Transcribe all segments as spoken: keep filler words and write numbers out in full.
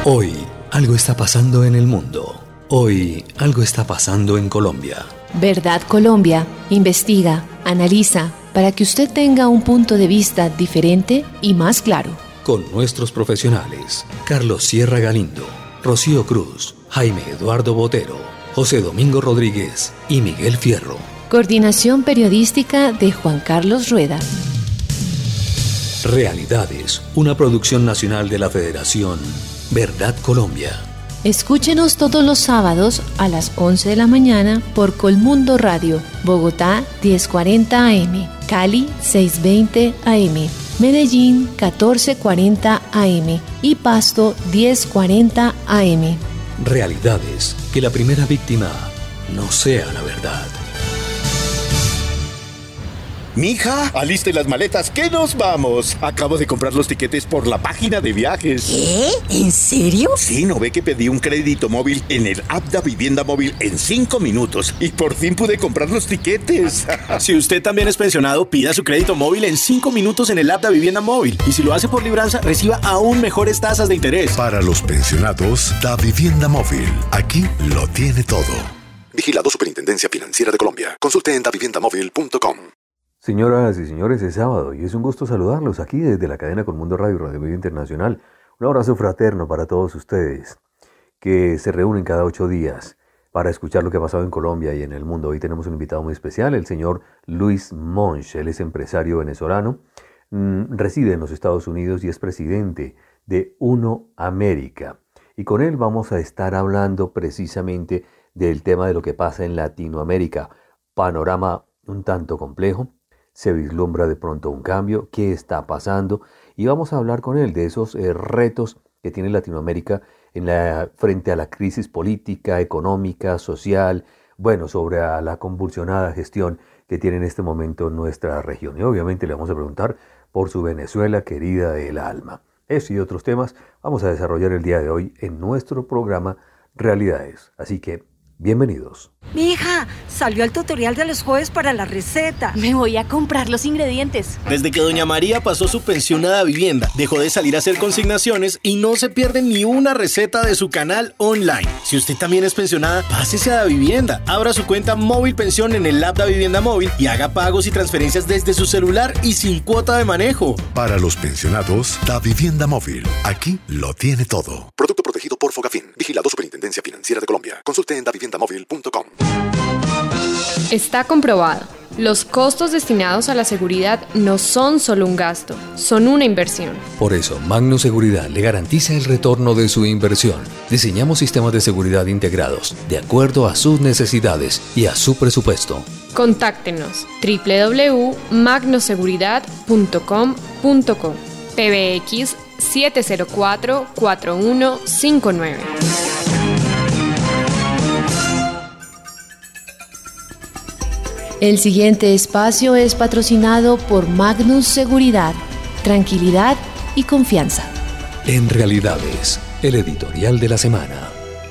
Hoy algo está pasando en el mundo. Hoy algo está pasando en Colombia. Verdad Colombia investiga, analiza, para que usted tenga un punto de vista diferente y más claro. Con nuestros profesionales, Carlos Sierra Galindo, Rocío Cruz, Jaime Eduardo Botero, José Domingo Rodríguez y Miguel Fierro. Coordinación periodística de Juan Carlos Rueda. Realidades, una producción nacional de la Federación Verdad Colombia. Escúchenos todos los sábados a las once de la mañana por Colmundo Radio, Bogotá diez cuarenta A M, Cali seiscientos veinte A M, Medellín catorce cuarenta A M y Pasto diez cuarenta A M. Realidades, que la primera víctima no sea la verdad. Mija, aliste las maletas, que nos vamos. Acabo de comprar los tiquetes por la página de viajes. ¿Qué? ¿En serio? Sí, ¿no ve que pedí un crédito móvil en el app de Vivienda Móvil en cinco minutos? Y por fin pude comprar los tiquetes. Si usted también es pensionado, pida su crédito móvil en cinco minutos en el app de Vivienda Móvil. Y si lo hace por Libranza, reciba aún mejores tasas de interés. Para los pensionados, Da Vivienda Móvil. Aquí lo tiene todo. Vigilado Superintendencia Financiera de Colombia. Consulte en da vivienda móvil punto com. Señoras y señores, es sábado y es un gusto saludarlos aquí desde la cadena Colmundo Radio y Radio Medio Internacional. Un abrazo fraterno para todos ustedes que se reúnen cada ocho días para escuchar lo que ha pasado en Colombia y en el mundo. Hoy tenemos un invitado muy especial, el señor Luis Monch. Él es empresario venezolano, mmm, reside en los Estados Unidos y es presidente de Uno América. Y con él vamos a estar hablando precisamente del tema de lo que pasa en Latinoamérica. Panorama un tanto complejo. Se vislumbra de pronto un cambio, qué está pasando, y vamos a hablar con él de esos eh, retos que tiene Latinoamérica en la, frente a la crisis política, económica, social, bueno, sobre a la convulsionada gestión que tiene en este momento nuestra región. Y obviamente le vamos a preguntar por su Venezuela querida del alma. Eso y otros temas vamos a desarrollar el día de hoy en nuestro programa Realidades. Así que, bienvenidos. Mi hija, salió el tutorial de los jueves para la receta. Me voy a comprar los ingredientes. Desde que doña María pasó su pensionada vivienda, dejó de salir a hacer consignaciones y no se pierde ni una receta de su canal online. Si usted también es pensionada, pásese a Davivienda. Abra su cuenta Móvil Pensión en el app Davivienda Móvil y haga pagos y transferencias desde su celular y sin cuota de manejo. Para los pensionados, Da Vivienda Móvil. Aquí lo tiene todo. Producto protegido por Fogafín. Vigilado Superintendencia Financiera de Colombia. Consulte en da vivienda móvil punto com. Está comprobado. Los costos destinados a la seguridad no son solo un gasto, son una inversión. Por eso, Magnus Seguridad le garantiza el retorno de su inversión. Diseñamos sistemas de seguridad integrados de acuerdo a sus necesidades y a su presupuesto. Contáctenos doble u doble u doble u punto magnoseguridad punto com punto co, P B X siete cero cuatro, cuatro uno cinco nueve. El siguiente espacio es patrocinado por Magnus Seguridad, tranquilidad y confianza. En Realidades, el editorial de la semana.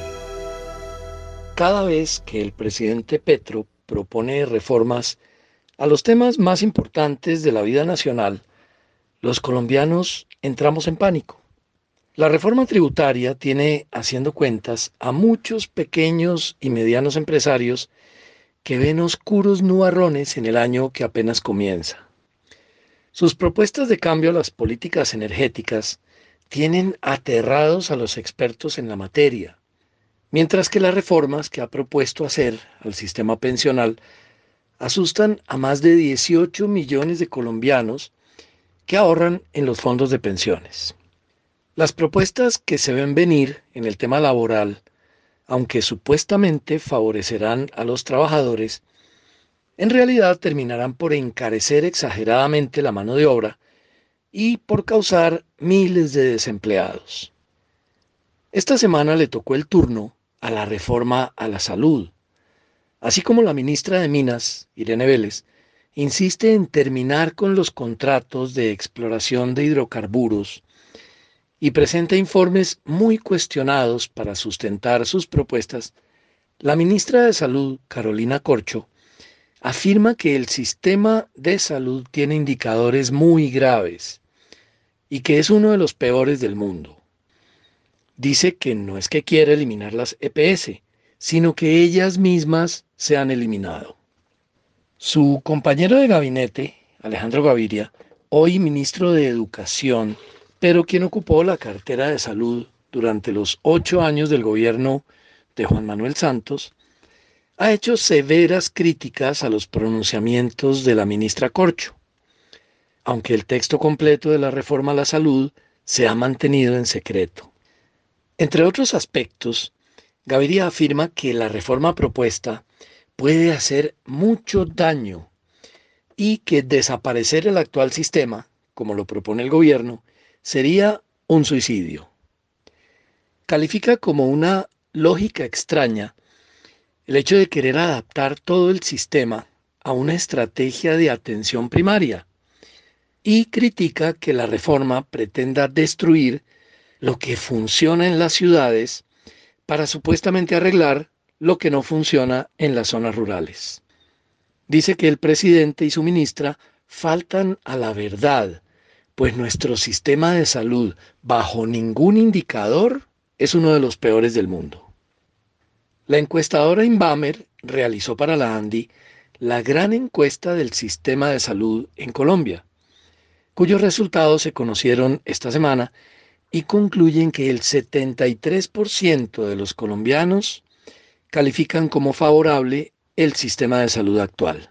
Cada vez que el presidente Petro propone reformas a los temas más importantes de la vida nacional, los colombianos entramos en pánico. La reforma tributaria tiene haciendo cuentas a muchos pequeños y medianos empresarios que ven oscuros nubarrones en el año que apenas comienza. Sus propuestas de cambio a las políticas energéticas tienen aterrados a los expertos en la materia, mientras que las reformas que ha propuesto hacer al sistema pensional asustan a más de dieciocho millones de colombianos que ahorran en los fondos de pensiones. Las propuestas que se ven venir en el tema laboral, aunque supuestamente favorecerán a los trabajadores, en realidad terminarán por encarecer exageradamente la mano de obra y por causar miles de desempleados. Esta semana le tocó el turno a la reforma a la salud, así como la ministra de Minas, Irene Vélez, insiste en terminar con los contratos de exploración de hidrocarburos y presenta informes muy cuestionados para sustentar sus propuestas. La ministra de Salud, Carolina Corcho, afirma que el sistema de salud tiene indicadores muy graves y que es uno de los peores del mundo. Dice que no es que quiera eliminar las E P S, sino que ellas mismas se han eliminado. Su compañero de gabinete, Alejandro Gaviria, hoy ministro de Educación, pero quien ocupó la cartera de Salud durante los ocho años del gobierno de Juan Manuel Santos, ha hecho severas críticas a los pronunciamientos de la ministra Corcho, aunque el texto completo de la reforma a la salud se ha mantenido en secreto. Entre otros aspectos, Gaviria afirma que la reforma propuesta puede hacer mucho daño y que desaparecer el actual sistema, como lo propone el gobierno, sería un suicidio. Califica como una lógica extraña el hecho de querer adaptar todo el sistema a una estrategia de atención primaria y critica que la reforma pretenda destruir lo que funciona en las ciudades para supuestamente arreglar lo que no funciona en las zonas rurales. Dice que el presidente y su ministra faltan a la verdad, pues nuestro sistema de salud, bajo ningún indicador, es uno de los peores del mundo. La encuestadora Inbamer realizó para la ANDI la gran encuesta del sistema de salud en Colombia, cuyos resultados se conocieron esta semana y concluyen que el setenta y tres por ciento de los colombianos califican como favorable el sistema de salud actual.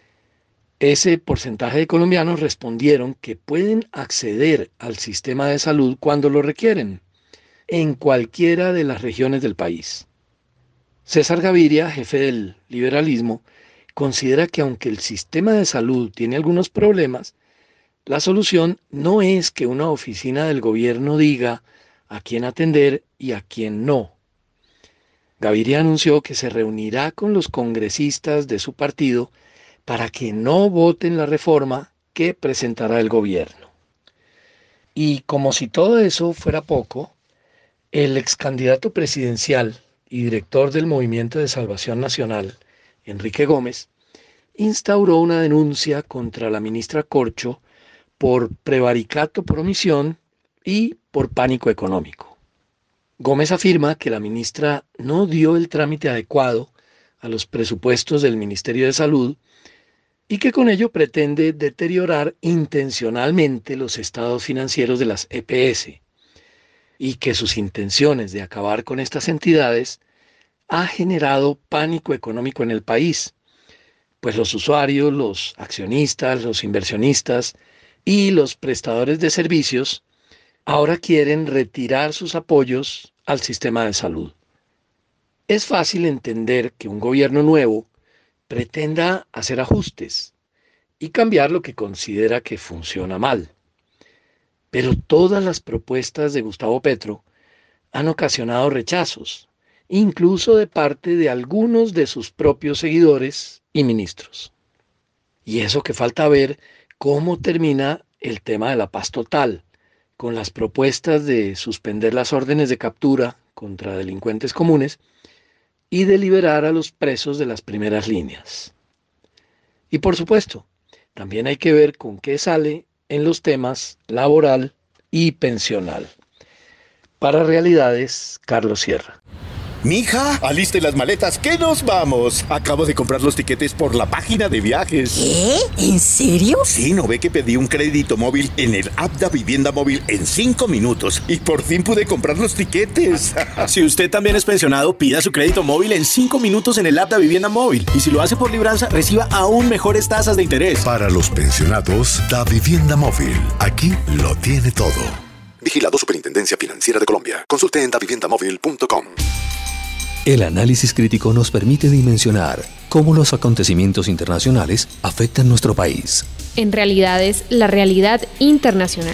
Ese porcentaje de colombianos respondieron que pueden acceder al sistema de salud cuando lo requieren, en cualquiera de las regiones del país. César Gaviria, jefe del liberalismo, considera que aunque el sistema de salud tiene algunos problemas, la solución no es que una oficina del gobierno diga a quién atender y a quién no. Gaviria anunció que se reunirá con los congresistas de su partido para que no voten la reforma que presentará el gobierno. Y como si todo eso fuera poco, el ex candidato presidencial y director del Movimiento de Salvación Nacional, Enrique Gómez, instauró una denuncia contra la ministra Corcho por prevaricato por omisión y por pánico económico. Gómez afirma que la ministra no dio el trámite adecuado a los presupuestos del Ministerio de Salud y que con ello pretende deteriorar intencionalmente los estados financieros de las E P S, y que sus intenciones de acabar con estas entidades ha generado pánico económico en el país, pues los usuarios, los accionistas, los inversionistas y los prestadores de servicios ahora quieren retirar sus apoyos al sistema de salud. Es fácil entender que un gobierno nuevo pretenda hacer ajustes y cambiar lo que considera que funciona mal. Pero todas las propuestas de Gustavo Petro han ocasionado rechazos, incluso de parte de algunos de sus propios seguidores y ministros. Y eso que falta ver cómo termina el tema de la paz total, con las propuestas de suspender las órdenes de captura contra delincuentes comunes y de liberar a los presos de las primeras líneas. Y por supuesto, también hay que ver con qué sale en los temas laboral y pensional. Para Realidades, Carlos Sierra. Mija, aliste las maletas, que nos vamos. Acabo de comprar los tiquetes por la página de viajes. ¿Qué? ¿En serio? Sí, ¿no ve que pedí un crédito móvil en el app de Vivienda Móvil en cinco minutos y por fin pude comprar los tiquetes? Si usted también es pensionado, pida su crédito móvil en cinco minutos en el app de Vivienda Móvil. Y si lo hace por libranza, reciba aún mejores tasas de interés. Para los pensionados, Da Vivienda Móvil. Aquí lo tiene todo. Vigilado Superintendencia Financiera de Colombia. Consulte en da vivienda móvil punto com. El análisis crítico nos permite dimensionar cómo los acontecimientos internacionales afectan nuestro país. En Realidades, la realidad internacional.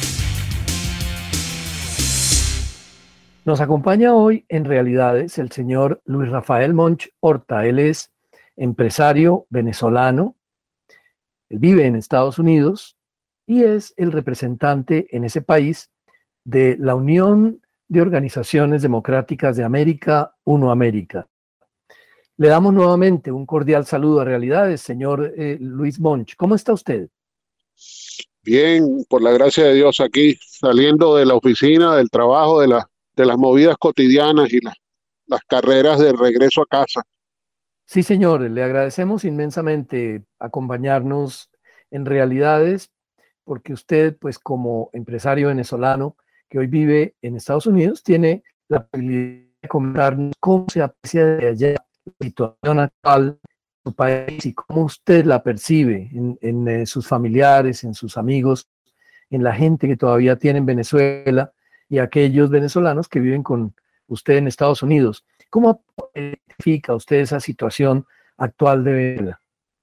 Nos acompaña hoy en Realidades el señor Luis Rafael Monch Horta. Él es empresario venezolano, él vive en Estados Unidos y es el representante en ese país de la Unión de Organizaciones Democráticas de América, UNO América. Le damos nuevamente un cordial saludo a Realidades, señor eh, Luis Monch. ¿Cómo está usted? Bien, por la gracia de Dios, aquí saliendo de la oficina, del trabajo, de la de las movidas cotidianas y las, las carreras de regreso a casa. Sí, señor, le agradecemos inmensamente acompañarnos en Realidades, porque usted, pues como empresario venezolano que hoy vive en Estados Unidos, tiene la posibilidad de comentarnos cómo se aprecia de allá la situación actual de su país y cómo usted la percibe en, en eh, sus familiares, en sus amigos, en la gente que todavía tiene en Venezuela y aquellos venezolanos que viven con usted en Estados Unidos. ¿Cómo identifica usted esa situación actual de Venezuela?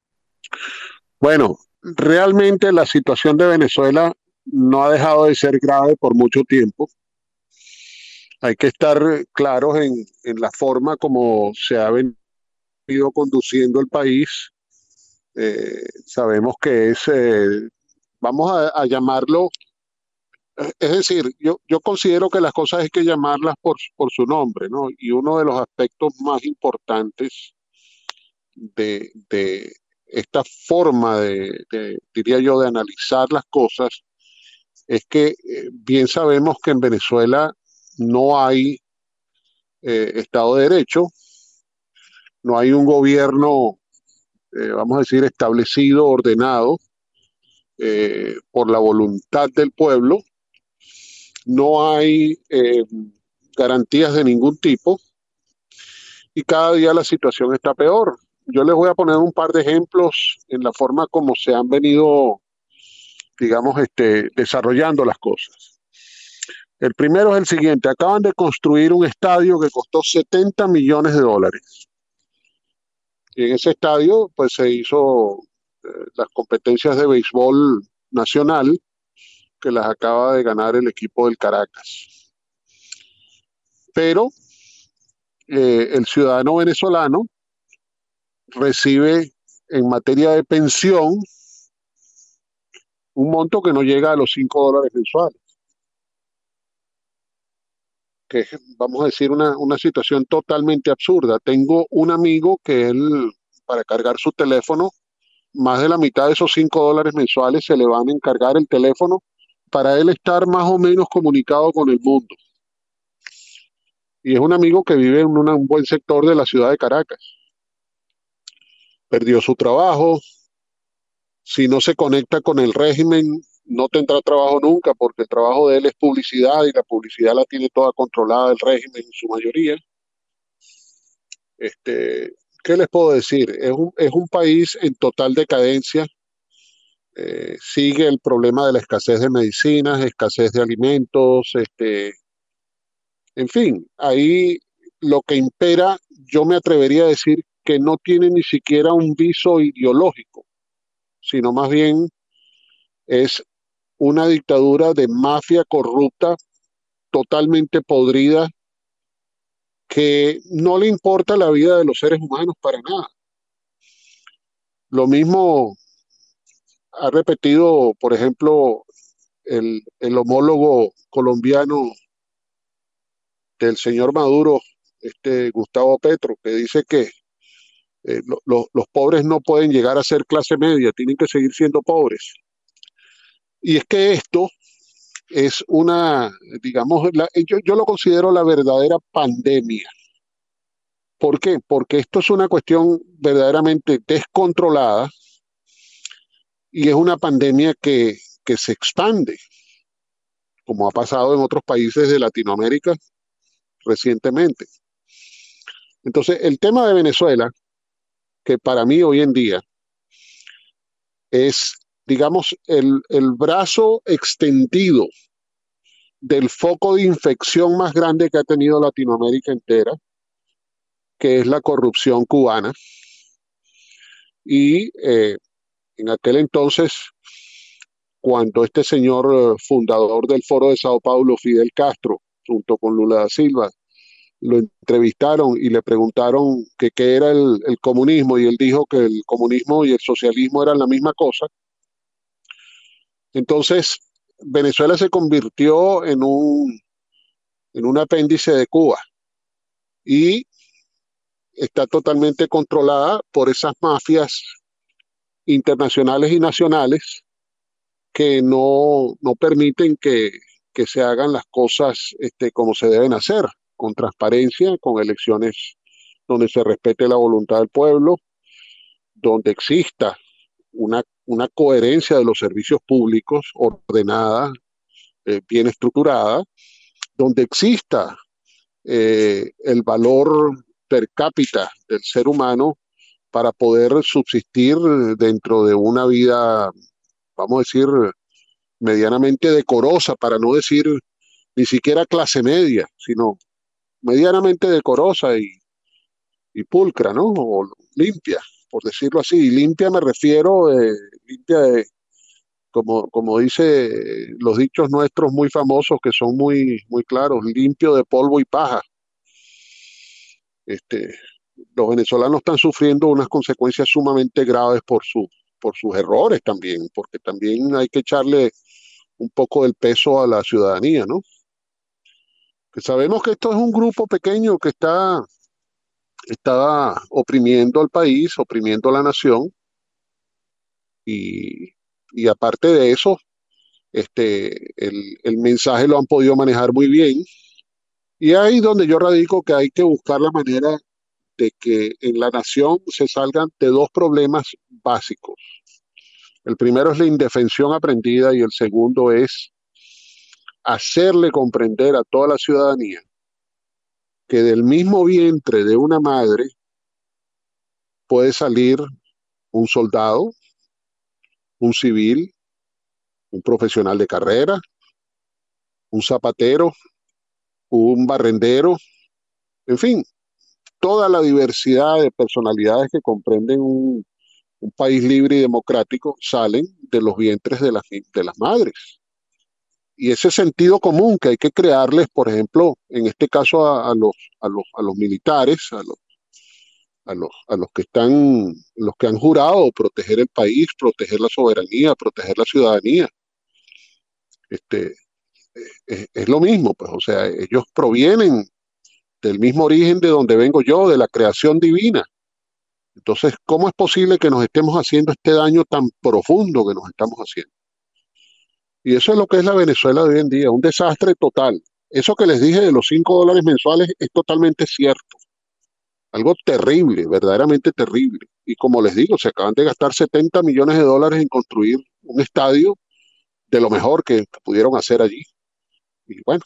Bueno, realmente la situación de Venezuela no ha dejado de ser grave por mucho tiempo. Hay que estar claros en, en la forma como se ha venido conduciendo el país. Eh, sabemos que es, eh, vamos a, a llamarlo, es decir, yo, yo considero que las cosas hay que llamarlas por, por su nombre, ¿no? Y uno de los aspectos más importantes de, de esta forma de, de, diría yo, de analizar las cosas es que eh, bien sabemos que en Venezuela no hay eh, Estado de Derecho, no hay un gobierno, eh, vamos a decir, establecido, ordenado eh, por la voluntad del pueblo, no hay eh, garantías de ningún tipo y cada día la situación está peor. Yo les voy a poner un par de ejemplos en la forma como se han venido, digamos, este, desarrollando las cosas. El primero es el siguiente: acaban de construir un estadio que costó setenta millones de dólares. Y en ese estadio pues se hizo eh, las competencias de béisbol nacional, que las acaba de ganar el equipo del Caracas. Pero eh, el ciudadano venezolano recibe en materia de pensión un monto que no llega a los cinco dólares mensuales. Que es, vamos a decir, una, una situación totalmente absurda. Tengo un amigo que él, para cargar su teléfono, más de la mitad de esos cinco dólares mensuales se le van a encargar el teléfono para él estar más o menos comunicado con el mundo. Y es un amigo que vive en una, un buen sector de la ciudad de Caracas. Perdió su trabajo. Si no se conecta con el régimen, no tendrá trabajo nunca, porque el trabajo de él es publicidad y la publicidad la tiene toda controlada el régimen en su mayoría. Este, ¿qué les puedo decir? Es un, es un país en total decadencia. Eh, sigue el problema de la escasez de medicinas, escasez de alimentos, este, en fin, ahí lo que impera, yo me atrevería a decir que no tiene ni siquiera un viso ideológico, sino más bien es una dictadura de mafia corrupta, totalmente podrida, que no le importa la vida de los seres humanos para nada. Lo mismo ha repetido, por ejemplo, el, el homólogo colombiano del señor Maduro, este Gustavo Petro, que dice que eh, lo, lo, los pobres no pueden llegar a ser clase media, tienen que seguir siendo pobres. Y es que esto es una, digamos, la, yo, yo lo considero la verdadera pandemia. ¿Por qué? Porque esto es una cuestión verdaderamente descontrolada y es una pandemia que, que se expande, como ha pasado en otros países de Latinoamérica recientemente. Entonces, el tema de Venezuela, que para mí hoy en día es, digamos, el, el brazo extendido del foco de infección más grande que ha tenido Latinoamérica entera, que es la corrupción cubana. Y eh, en aquel entonces, cuando este señor eh, fundador del Foro de Sao Paulo, Fidel Castro, junto con Lula da Silva, lo entrevistaron y le preguntaron que qué era el, el comunismo, y él dijo que el comunismo y el socialismo eran la misma cosa. Entonces, Venezuela se convirtió en un, en un apéndice de Cuba y está totalmente controlada por esas mafias internacionales y nacionales que no, no permiten que, que se hagan las cosas este, como se deben hacer, con transparencia, con elecciones donde se respete la voluntad del pueblo, donde exista una, una coherencia de los servicios públicos ordenada, eh, bien estructurada, donde exista eh, el valor per cápita del ser humano para poder subsistir dentro de una vida, vamos a decir, medianamente decorosa, para no decir ni siquiera clase media, sino medianamente decorosa y, y pulcra, ¿no? O limpia, por decirlo así. Y limpia me refiero, eh, limpia de, como, como dice los dichos nuestros muy famosos, que son muy, muy claros, limpio de polvo y paja. Este, los venezolanos están sufriendo unas consecuencias sumamente graves por, su, por sus errores también, porque también hay que echarle un poco del peso a la ciudadanía, ¿no? Que sabemos que esto es un grupo pequeño que está, está oprimiendo al país, oprimiendo a la nación, y, y aparte de eso, este, el, el mensaje lo han podido manejar muy bien, y ahí donde yo radico que hay que buscar la manera de que en la nación se salgan de dos problemas básicos. El primero es la indefensión aprendida y el segundo es hacerle comprender a toda la ciudadanía que del mismo vientre de una madre puede salir un soldado, un civil, un profesional de carrera, un zapatero, un barrendero, en fin, toda la diversidad de personalidades que comprenden un, un país libre y democrático salen de los vientres de las, de las madres. Y ese sentido común que hay que crearles, por ejemplo, en este caso a, a, los, a, los, a los militares, a los, a, los, a los que están, los que han jurado proteger el país, proteger la soberanía, proteger la ciudadanía. Este, es, es lo mismo, pues, o sea, ellos provienen del mismo origen de donde vengo yo, de la creación divina. Entonces, ¿cómo es posible que nos estemos haciendo este daño tan profundo que nos estamos haciendo? Y eso es lo que es la Venezuela de hoy en día, un desastre total. Eso que les dije de los cinco dólares mensuales es totalmente cierto. Algo terrible, verdaderamente terrible. Y como les digo, se acaban de gastar setenta millones de dólares en construir un estadio de lo mejor que, que pudieron hacer allí. Y bueno,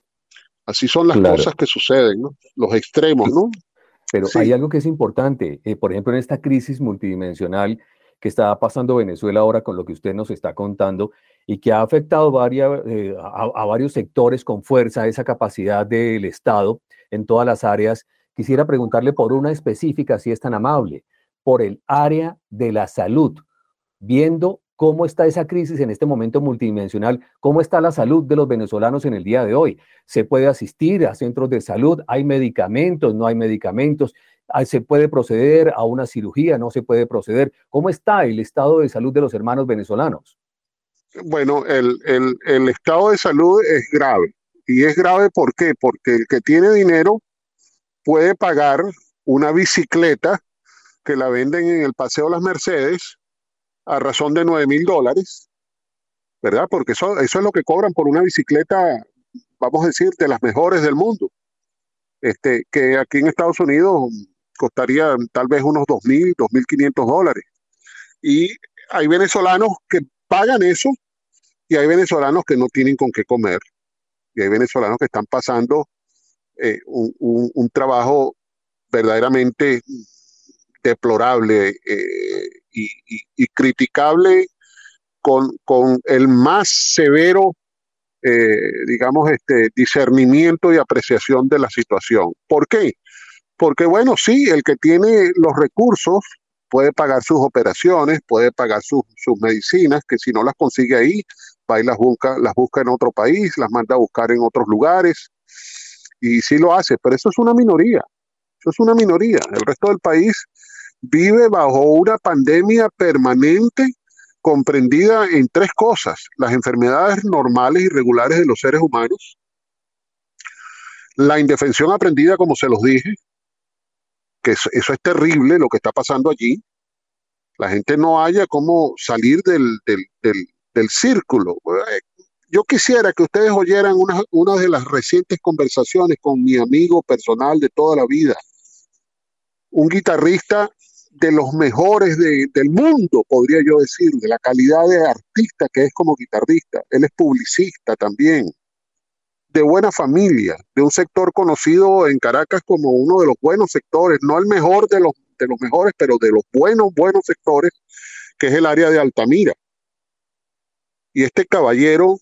así son las Claro. cosas que suceden, ¿no? Los extremos, ¿no? Pero Sí. hay algo que es importante, eh, por ejemplo, en esta crisis multidimensional que está pasando Venezuela ahora con lo que usted nos está contando y que ha afectado varias, eh, a, a varios sectores con fuerza, esa capacidad del Estado en todas las áreas. Quisiera preguntarle por una específica, si es tan amable, por el área de la salud, viendo cómo está esa crisis en este momento multidimensional, cómo está la salud de los venezolanos en el día de hoy. ¿Se puede asistir a centros de salud? ¿Hay medicamentos? ¿No hay medicamentos? ¿Se puede proceder a una cirugía? ¿No se puede proceder? ¿Cómo está el estado de salud de los hermanos venezolanos? Bueno, el, el, el estado de salud es grave. ¿Y es grave por qué? Porque el que tiene dinero puede pagar una bicicleta que la venden en el Paseo Las Mercedes a razón de nueve mil dólares, ¿verdad? Porque eso, eso es lo que cobran por una bicicleta, vamos a decir, de las mejores del mundo. Este, que aquí en Estados Unidos costaría tal vez unos dos mil, dos mil quinientos dólares. Y hay venezolanos que pagan eso y hay venezolanos que no tienen con qué comer. Y hay venezolanos que están pasando eh, un, un, un trabajo verdaderamente deplorable eh, y, y, y criticable con, con el más severo Eh, digamos, este discernimiento y apreciación de la situación. ¿Por qué? Porque, bueno, sí, el que tiene los recursos puede pagar sus operaciones, puede pagar sus, sus medicinas, que si no las consigue ahí, va y las busca, las busca en otro país, las manda a buscar en otros lugares, y sí lo hace, pero eso es una minoría, eso es una minoría. El resto del país vive bajo una pandemia permanente comprendida en tres cosas: las enfermedades normales y regulares de los seres humanos, la indefensión aprendida, como se los dije, que eso, eso es terrible lo que está pasando allí. La gente no haya cómo salir del, del, del, del círculo. yo quisiera que ustedes oyeran una, una de las recientes conversaciones con mi amigo personal de toda la vida, un guitarrista de los mejores de, del mundo, podría yo decir, de la calidad de artista que es como guitarrista. Él es publicista también, de buena familia, de un sector conocido en Caracas como uno de los buenos sectores, no el mejor de los, de los mejores, pero de los buenos, buenos sectores, que es el área de Altamira. Y este caballero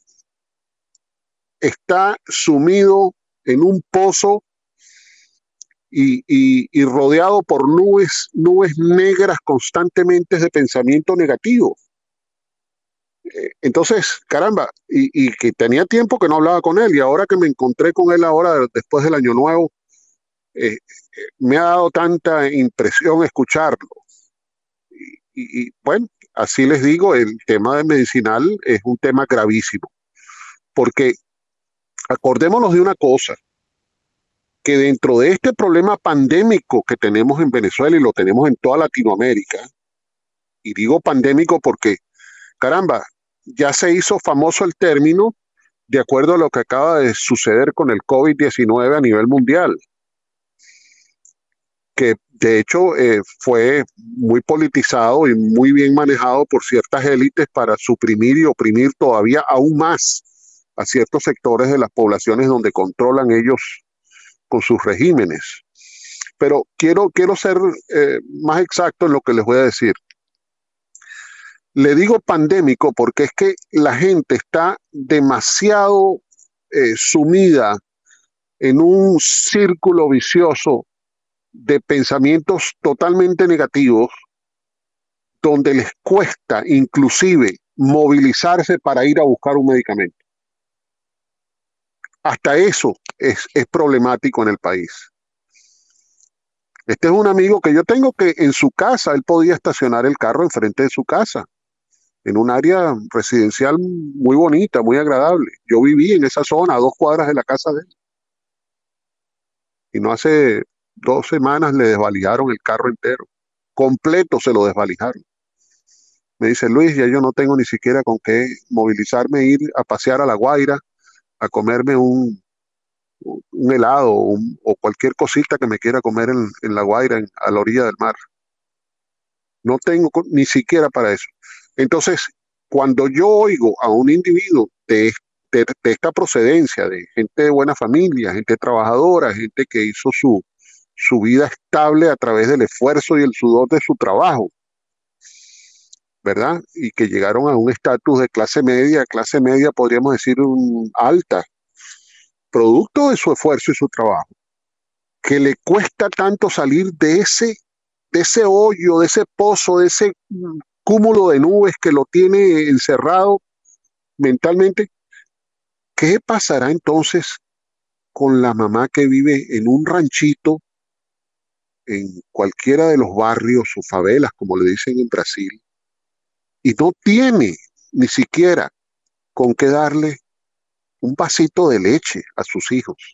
está sumido en un pozo y, y, y rodeado por nubes, nubes negras constantemente de pensamiento negativo. Eh, entonces, caramba, y, y que tenía tiempo que no hablaba con él, y ahora que me encontré con él ahora, después del Año Nuevo, eh, eh, me ha dado tanta impresión escucharlo. Y, y, y bueno, así les digo, el tema de medicinal es un tema gravísimo, porque acordémonos de una cosa, que dentro de este problema pandémico que tenemos en Venezuela y lo tenemos en toda Latinoamérica, y digo pandémico porque, caramba, ya se hizo famoso el término de acuerdo a lo que acaba de suceder con el COVID diecinueve a nivel mundial, que de hecho eh, fue muy politizado y muy bien manejado por ciertas élites para suprimir y oprimir todavía aún más a ciertos sectores de las poblaciones donde controlan ellos con sus regímenes. Pero quiero, quiero ser eh, más exacto en lo que les voy a decir. Le digo pandémico porque es que la gente está demasiado eh, sumida en un círculo vicioso de pensamientos totalmente negativos, donde les cuesta inclusive movilizarse para ir a buscar un medicamento. Hasta eso es, es problemático en el país. Este es un amigo que yo tengo que en su casa, él podía estacionar el carro enfrente de su casa, en un área residencial muy bonita, muy agradable. Yo viví en esa zona, a dos cuadras de la casa de él. Y no hace dos semanas le desvalijaron el carro entero. Completo se lo desvalijaron. Me dice, Luis, ya yo no tengo ni siquiera con qué movilizarme e ir a pasear a La Guaira, a comerme un, un helado un, o cualquier cosita que me quiera comer en, en La Guaira, en, a la orilla del mar. No tengo ni siquiera para eso. Entonces, cuando yo oigo a un individuo de, de, de esta procedencia, de gente de buena familia, gente trabajadora, gente que hizo su, su vida estable a través del esfuerzo y el sudor de su trabajo, ¿verdad? Y que llegaron a un estatus de clase media, clase media podríamos decir un, alta, producto de su esfuerzo y su trabajo, que le cuesta tanto salir de ese, de ese hoyo, de ese pozo, de ese cúmulo de nubes que lo tiene encerrado mentalmente. ¿Qué pasará entonces con la mamá que vive en un ranchito, en cualquiera de los barrios o favelas, como le dicen en Brasil, y no tiene ni siquiera con qué darle un vasito de leche a sus hijos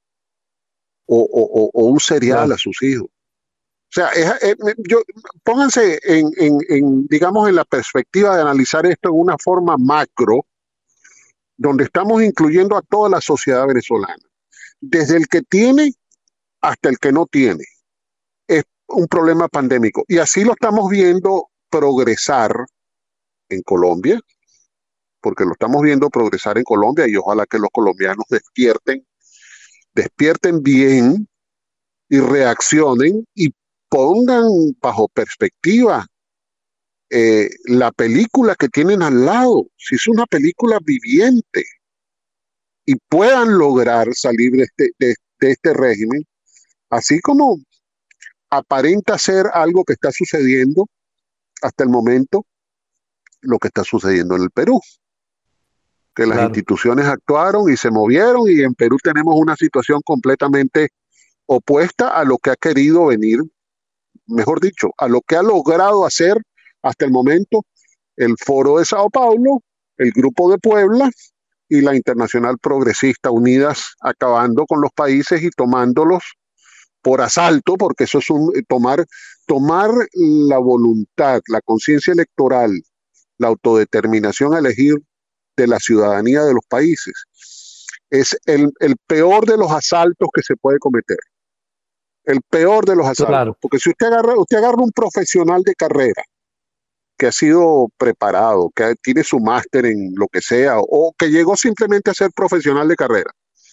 o, o, o un cereal no. a sus hijos? O sea, es, es, yo, pónganse en, en, en, digamos, en la perspectiva de analizar esto en una forma macro, donde estamos incluyendo a toda la sociedad venezolana, desde el que tiene hasta el que no tiene. Es un problema pandémico. Y así lo estamos viendo progresar en Colombia, porque lo estamos viendo progresar en Colombia y ojalá que los colombianos despierten, despierten bien y reaccionen y pongan bajo perspectiva eh, la película que tienen al lado, si es una película viviente, y puedan lograr salir de este, de, de este régimen, así como aparenta ser algo que está sucediendo hasta el momento, lo que está sucediendo en el Perú, que las claro. instituciones actuaron y se movieron, y en Perú tenemos una situación completamente opuesta a lo que ha querido venir, mejor dicho, a lo que ha logrado hacer hasta el momento el Foro de Sao Paulo, el Grupo de Puebla y la Internacional Progresista, unidas, acabando con los países y tomándolos por asalto, porque eso es un tomar, tomar la voluntad, la conciencia electoral, la autodeterminación a elegir de la ciudadanía de los países. Es el, el peor de los asaltos que se puede cometer. El peor de los asaltos. Claro. Porque si usted agarra, usted agarra un profesional de carrera que ha sido preparado, que tiene su máster en lo que sea, o que llegó simplemente a ser profesional de carrera,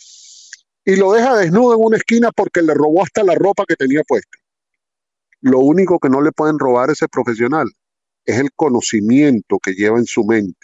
y lo deja desnudo en una esquina porque le robó hasta la ropa que tenía puesta. Lo único que no le pueden robar a ese profesional es el conocimiento que lleva en su mente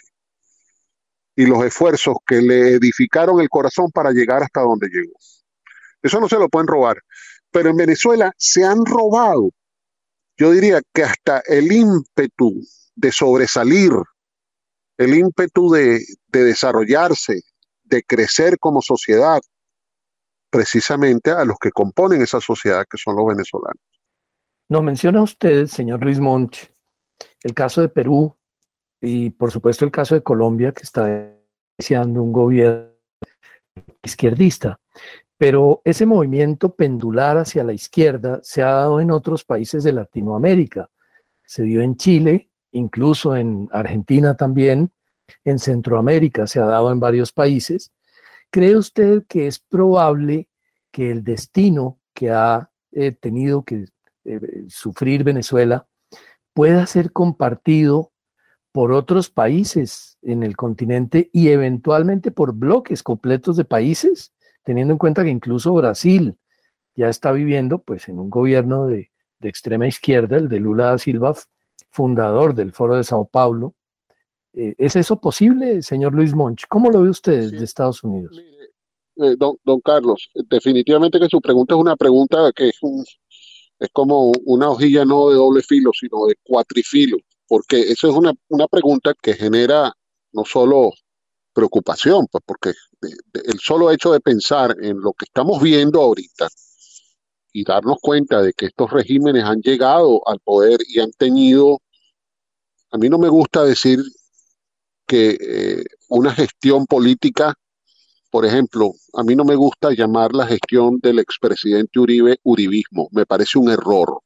y los esfuerzos que le edificaron el corazón para llegar hasta donde llegó. Eso no se lo pueden robar. Pero en Venezuela se han robado, yo diría que hasta el ímpetu de sobresalir, el ímpetu de, de desarrollarse, de crecer como sociedad, precisamente a los que componen esa sociedad, que son los venezolanos. Nos menciona usted, señor Luis Montt, el caso de Perú y por supuesto el caso de Colombia, que está iniciando un gobierno izquierdista. Pero ese movimiento pendular hacia la izquierda se ha dado en otros países de Latinoamérica. Se dio en Chile, incluso en Argentina también, en Centroamérica se ha dado en varios países. ¿Cree usted que es probable que el destino que ha eh, tenido que eh, sufrir Venezuela pueda ser compartido por otros países en el continente y eventualmente por bloques completos de países? Teniendo en cuenta que incluso Brasil ya está viviendo pues, en un gobierno de, de extrema izquierda, el de Lula da Silva, fundador del Foro de Sao Paulo. Eh, ¿Es eso posible, señor Luis Montt? ¿Cómo lo ve usted desde sí. Estados Unidos? Eh, don, don Carlos, definitivamente que su pregunta es una pregunta que es, un, es como una hojilla no de doble filo, sino de cuatrifilo, porque eso es una, una pregunta que genera no solo preocupación, pues porque de, de, el solo hecho de pensar en lo que estamos viendo ahorita y darnos cuenta de que estos regímenes han llegado al poder y han tenido, a mí no me gusta decir que eh, una gestión política, por ejemplo, a mí no me gusta llamar la gestión del expresidente Uribe uribismo, me parece un error.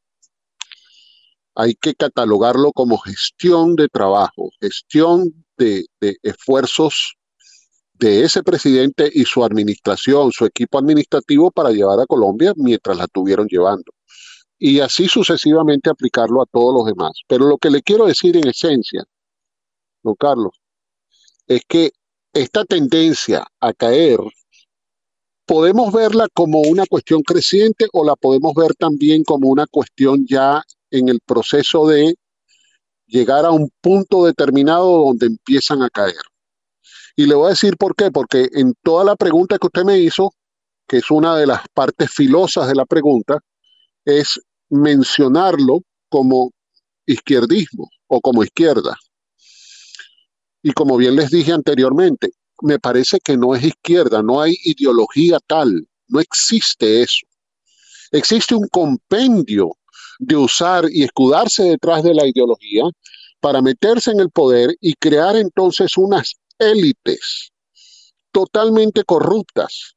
Hay que catalogarlo como gestión de trabajo, gestión de, de esfuerzos de ese presidente y su administración, su equipo administrativo para llevar a Colombia mientras la estuvieron llevando. Y así sucesivamente aplicarlo a todos los demás. Pero lo que le quiero decir en esencia, don Carlos, es que esta tendencia a caer, podemos verla como una cuestión creciente o la podemos ver también como una cuestión ya en el proceso de llegar a un punto determinado donde empiezan a caer. Y le voy a decir por qué, porque en toda la pregunta que usted me hizo, que es una de las partes filosas de la pregunta, es mencionarlo como izquierdismo o como izquierda. Y como bien les dije anteriormente, me parece que no es izquierda, no hay ideología tal, no existe eso. Existe un compendio de usar y escudarse detrás de la ideología para meterse en el poder y crear entonces unas élites totalmente corruptas.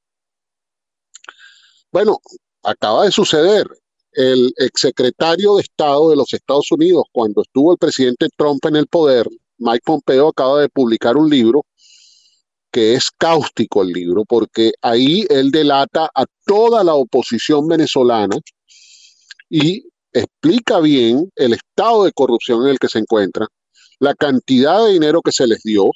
Bueno, acaba de suceder. El exsecretario de Estado de los Estados Unidos, cuando estuvo el presidente Trump en el poder, Mike Pompeo, acaba de publicar un libro que es cáustico el libro, porque ahí él delata a toda la oposición venezolana y explica bien el estado de corrupción en el que se encuentra, la cantidad de dinero que se les dio,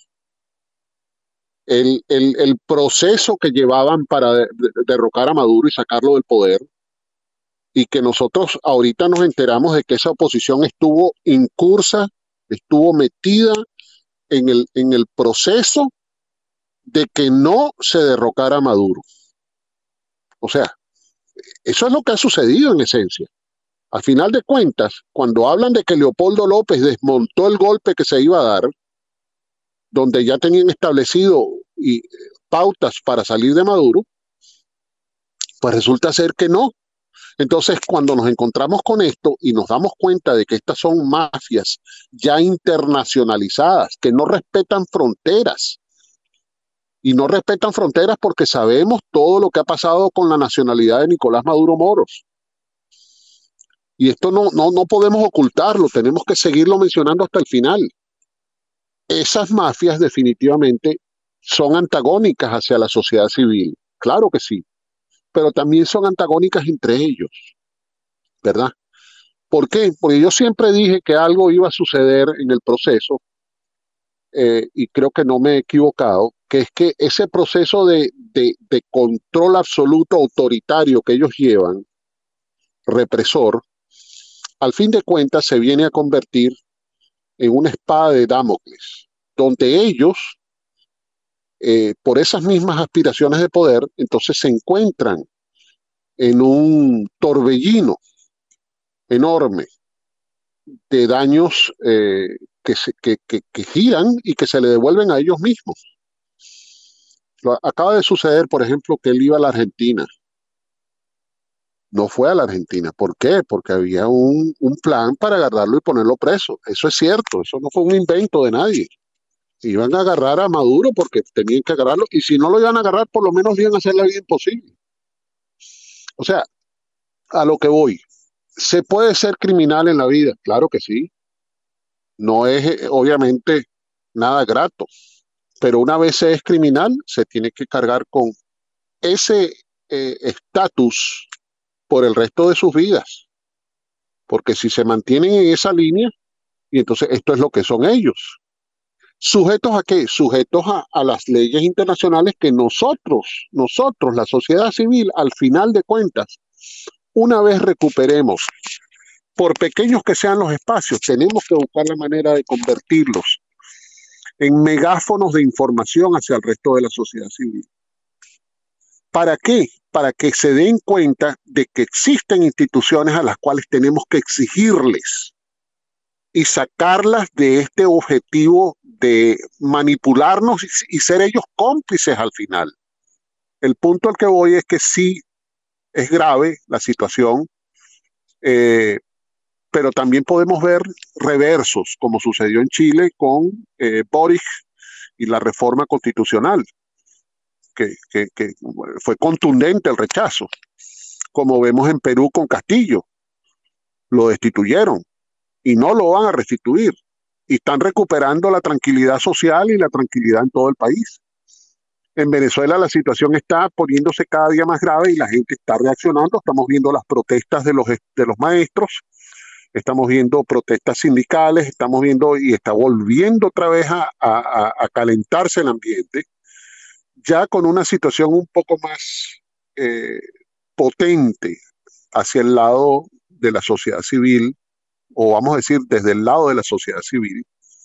el, el, el proceso que llevaban para de, de, derrocar a Maduro y sacarlo del poder, y que nosotros ahorita nos enteramos de que esa oposición estuvo incursa, estuvo metida en el, en el proceso de que no se derrocara a Maduro. O sea, eso es lo que ha sucedido en esencia. Al final de cuentas, cuando hablan de que Leopoldo López desmontó el golpe que se iba a dar, donde ya tenían establecido y, pautas para salir de Maduro, pues resulta ser que no. Entonces, cuando nos encontramos con esto y nos damos cuenta de que estas son mafias ya internacionalizadas, que no respetan fronteras, y no respetan fronteras porque sabemos todo lo que ha pasado con la nacionalidad de Nicolás Maduro Moros. Y esto no, no, no podemos ocultarlo, tenemos que seguirlo mencionando hasta el final. esas mafias definitivamente son antagónicas hacia la sociedad civil, claro que sí, pero también son antagónicas entre ellos, ¿verdad? ¿Por qué? Porque yo siempre dije que algo iba a suceder en el proceso, eh, y creo que no me he equivocado, que es que ese proceso de, de, de control absoluto autoritario que ellos llevan, represor, al fin de cuentas se viene a convertir en una espada de Damocles, donde ellos, eh, por esas mismas aspiraciones de poder, entonces se encuentran en un torbellino enorme de daños eh, que, se, que, que, que giran y que se le devuelven a ellos mismos. Lo, acaba de suceder, por ejemplo, que él iba a la Argentina. No fue a la Argentina. ¿Por qué? Porque había un, un plan para agarrarlo y ponerlo preso. Eso es cierto, eso no fue un invento de nadie. Iban a agarrar a Maduro porque tenían que agarrarlo, y si no lo iban a agarrar, por lo menos le iban a hacer la vida imposible. O sea, a lo que voy, ¿se puede ser criminal en la vida? Claro que sí. No es, eh, obviamente, nada grato, pero una vez se es criminal, se tiene que cargar con ese estatus eh, por el resto de sus vidas, porque si se mantienen en esa línea, y entonces esto es lo que son ellos. ¿Sujetos a qué? Sujetos a, a las leyes internacionales que nosotros, nosotros, la sociedad civil, al final de cuentas, una vez recuperemos, por pequeños que sean los espacios, tenemos que buscar la manera de convertirlos en megáfonos de información hacia el resto de la sociedad civil. ¿Para qué? Para que se den cuenta de que existen instituciones a las cuales tenemos que exigirles y sacarlas de este objetivo de manipularnos y, y ser ellos cómplices al final. El punto al que voy es que sí es grave la situación, eh, pero también podemos ver reversos, como sucedió en Chile con eh, Boric y la reforma constitucional, que, que, que fue contundente el rechazo, como vemos en Perú con Castillo. Lo destituyeron y no lo van a restituir, y están recuperando la tranquilidad social y la tranquilidad en todo el país. En Venezuela la situación está poniéndose cada día más grave y la gente está reaccionando. Estamos viendo las protestas de los, de los maestros, estamos viendo protestas sindicales, estamos viendo y está volviendo otra vez a, a, a calentarse el ambiente, ya con una situación un poco más eh, potente hacia el lado de la sociedad civil, o vamos a decir desde el lado de la sociedad civil.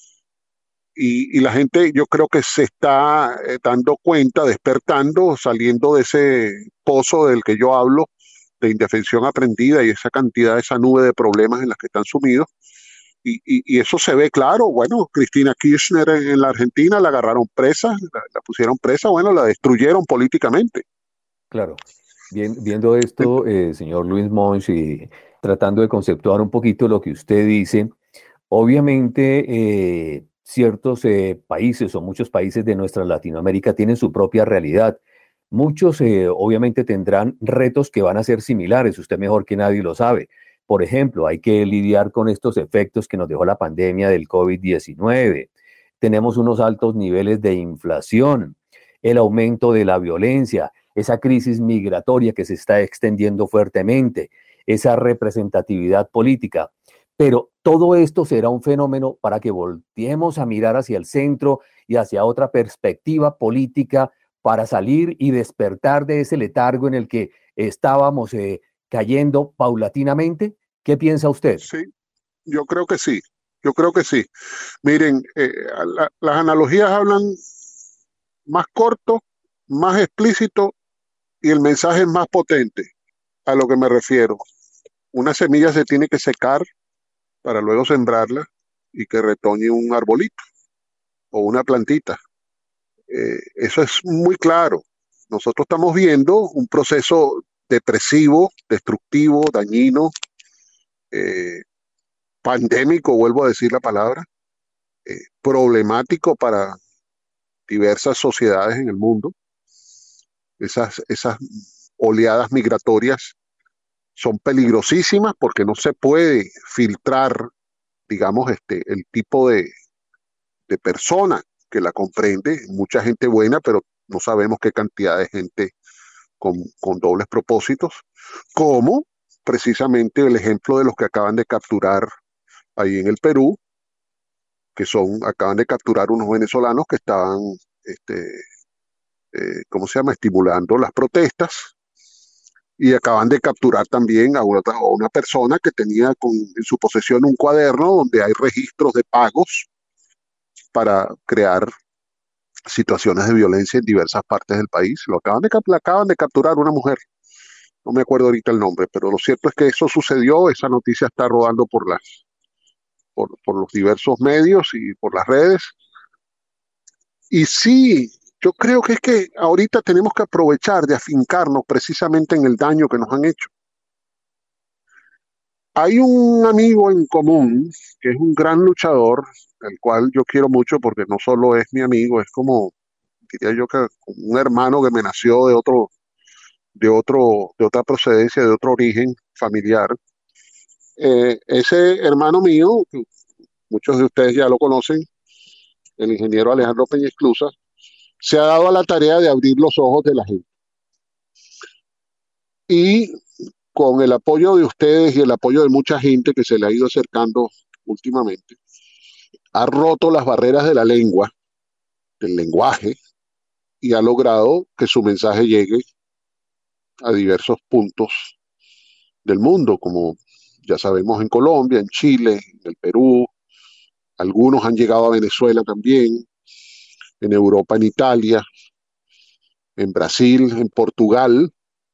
Y, y la gente, yo creo que se está eh, dando cuenta, despertando, saliendo de ese pozo del que yo hablo, de indefensión aprendida y esa cantidad, esa nube de problemas en las que están sumidos. Y, y, y eso se ve claro. Bueno, Cristina Kirchner en, en la Argentina la agarraron presa, la, la pusieron presa, bueno, la destruyeron políticamente. Claro. Bien, viendo esto, eh, señor Luis Monch, y tratando de conceptuar un poquito lo que usted dice, obviamente eh, ciertos eh, países o muchos países de nuestra Latinoamérica tienen su propia realidad. Muchos eh, obviamente tendrán retos que van a ser similares, usted mejor que nadie lo sabe. Por ejemplo, hay que lidiar con estos efectos que nos dejó la pandemia del COVID diecinueve. Tenemos unos altos niveles de inflación, el aumento de la violencia, esa crisis migratoria que se está extendiendo fuertemente, esa representatividad política. Pero todo esto será un fenómeno para que volteemos a mirar hacia el centro y hacia otra perspectiva política para salir y despertar de ese letargo en el que estábamos eh, cayendo paulatinamente. ¿Qué piensa usted? Sí, yo creo que sí, yo creo que sí. Miren, eh, la, las analogías hablan más corto, más explícito, y el mensaje es más potente. A lo que me refiero, una semilla se tiene que secar para luego sembrarla y que retoñe un arbolito o una plantita. Eh, eso es muy claro. Nosotros estamos viendo un proceso depresivo, destructivo, dañino, eh, pandémico, vuelvo a decir la palabra, eh, problemático para diversas sociedades en el mundo. Esas, esas oleadas migratorias son peligrosísimas porque no se puede filtrar, digamos, este, el tipo de, de persona que la comprende, mucha gente buena, pero no sabemos qué cantidad de gente con, con dobles propósitos, como precisamente el ejemplo de los que acaban de capturar ahí en el Perú, que son, acaban de capturar unos venezolanos que estaban, este, eh, ¿cómo se llama?, estimulando las protestas, y acaban de capturar también a una, a una persona que tenía con, en su posesión un cuaderno donde hay registros de pagos para crear situaciones de violencia en diversas partes del país. Lo acaban de, la acaban de capturar una mujer, no me acuerdo ahorita el nombre, pero lo cierto es que eso sucedió, esa noticia está rodando por, las, por, por los diversos medios y por las redes. Y sí, yo creo que es que ahorita tenemos que aprovechar de afincarnos precisamente en el daño que nos han hecho. Hay un amigo en común que es un gran luchador, el cual yo quiero mucho porque no solo es mi amigo, es como, diría yo, que un hermano que me nació de otro, de otro, de otra procedencia, de otro origen familiar. Eh, ese hermano mío, que muchos de ustedes ya lo conocen, el ingeniero Alejandro Peña-Esclusa, se ha dado a la tarea de abrir los ojos de la gente. Y con el apoyo de ustedes y el apoyo de mucha gente que se le ha ido acercando últimamente, ha roto las barreras de la lengua, del lenguaje, y ha logrado que su mensaje llegue a diversos puntos del mundo, como ya sabemos en Colombia, en Chile, en el Perú, algunos han llegado a Venezuela también, en Europa, en Italia, en Brasil, en Portugal,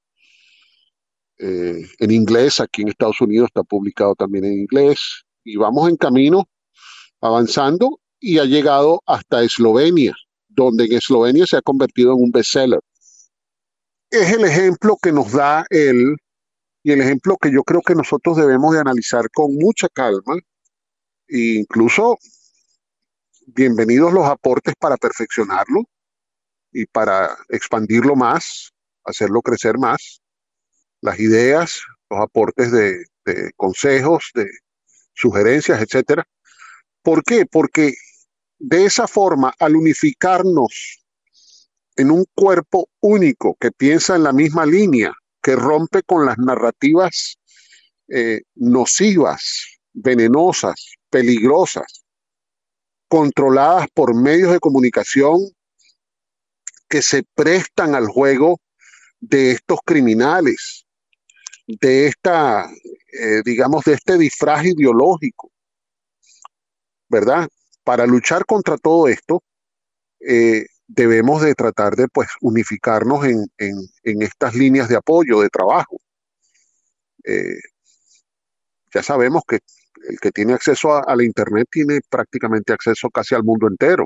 eh, en inglés, aquí en Estados Unidos está publicado también en inglés, y vamos en camino avanzando y ha llegado hasta Eslovenia, donde en Eslovenia se ha convertido en un bestseller. Es el ejemplo que nos da él y el ejemplo que yo creo que nosotros debemos de analizar con mucha calma e incluso bienvenidos los aportes para perfeccionarlo y para expandirlo más, hacerlo crecer más, las ideas, los aportes de, de consejos, de sugerencias, etcétera. ¿Por qué? Porque de esa forma, al unificarnos en un cuerpo único que piensa en la misma línea, que rompe con las narrativas eh, nocivas, venenosas, peligrosas, controladas por medios de comunicación que se prestan al juego de estos criminales, de esta, eh, digamos, de este disfraz ideológico, ¿verdad? Para luchar contra todo esto, eh, debemos de tratar de pues, unificarnos en, en, en estas líneas de apoyo, de trabajo. Eh, ya sabemos que el que tiene acceso a, a la Internet tiene prácticamente acceso casi al mundo entero.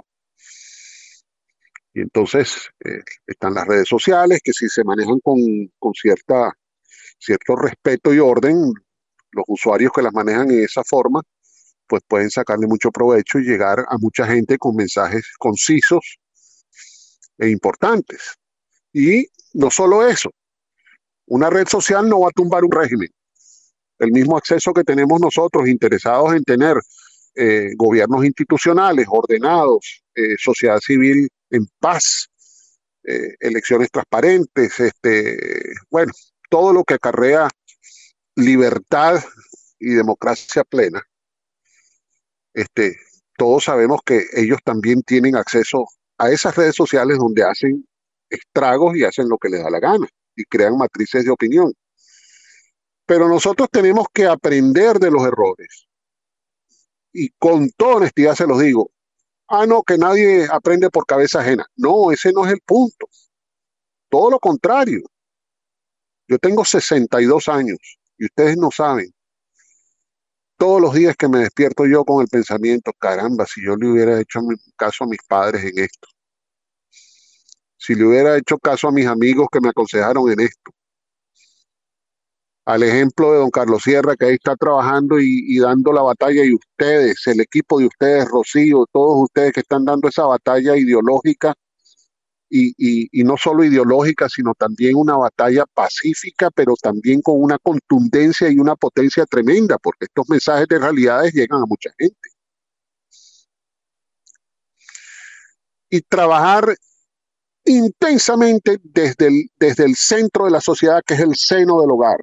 Y entonces eh, están las redes sociales que si se manejan con, con cierta, cierto respeto y orden, los usuarios que las manejan en esa forma, pues pueden sacarle mucho provecho y llegar a mucha gente con mensajes concisos e importantes. Y no solo eso, una red social no va a tumbar un régimen. El mismo acceso que tenemos nosotros interesados en tener eh, gobiernos institucionales ordenados, eh, sociedad civil en paz, eh, elecciones transparentes, este, bueno, todo lo que acarrea libertad y democracia plena. Este, todos sabemos que ellos también tienen acceso a esas redes sociales donde hacen estragos y hacen lo que les da la gana y crean matrices de opinión. Pero nosotros tenemos que aprender de los errores. Y con toda honestidad se los digo. Ah, no, que nadie aprende por cabeza ajena. No, ese no es el punto. Todo lo contrario. Yo tengo sesenta y dos años y ustedes no saben. Todos los días que me despierto yo con el pensamiento, caramba, si yo le hubiera hecho caso a mis padres en esto. Si le hubiera hecho caso a mis amigos que me aconsejaron en esto. Al ejemplo de don Carlos Sierra, que ahí está trabajando y, y dando la batalla, y ustedes, el equipo de ustedes, Rocío, todos ustedes que están dando esa batalla ideológica, y, y, y no solo ideológica, sino también una batalla pacífica, pero también con una contundencia y una potencia tremenda, porque estos mensajes de realidades llegan a mucha gente. y trabajar intensamente desde el, desde el centro de la sociedad, que es el seno del hogar.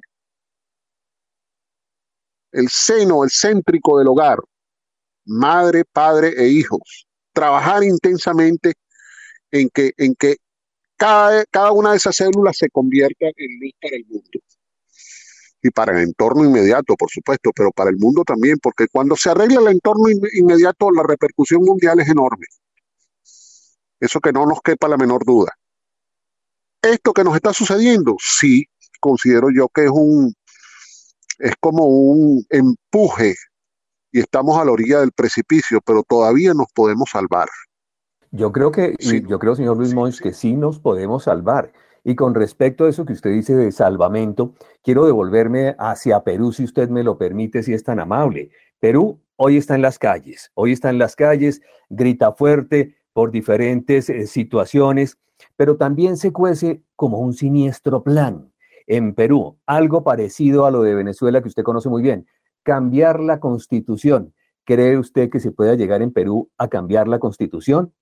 El seno, el céntrico del hogar. Madre, padre e hijos. Trabajar intensamente en que, en que cada, cada una de esas células se convierta en luz para el mundo. Y para el entorno inmediato, por supuesto, pero para el mundo también, porque cuando se arregla el entorno in- inmediato, la repercusión mundial es enorme. Eso que no nos quepa la menor duda. Esto que nos está sucediendo, sí, considero yo que es un, es como un empuje y estamos a la orilla del precipicio, pero todavía nos podemos salvar. Yo creo que, Sí, y yo creo, señor Luis sí, Monch, sí. que sí nos podemos salvar. Y con respecto a eso que usted dice de salvamento, quiero devolverme hacia Perú, si usted me lo permite, si es tan amable. Perú hoy está en las calles, hoy está en las calles, grita fuerte por diferentes eh, situaciones, pero también se cuece como un siniestro plan en Perú, algo parecido a lo de Venezuela que usted conoce muy bien, cambiar la constitución. ¿Cree usted que se pueda llegar en Perú a cambiar la constitución?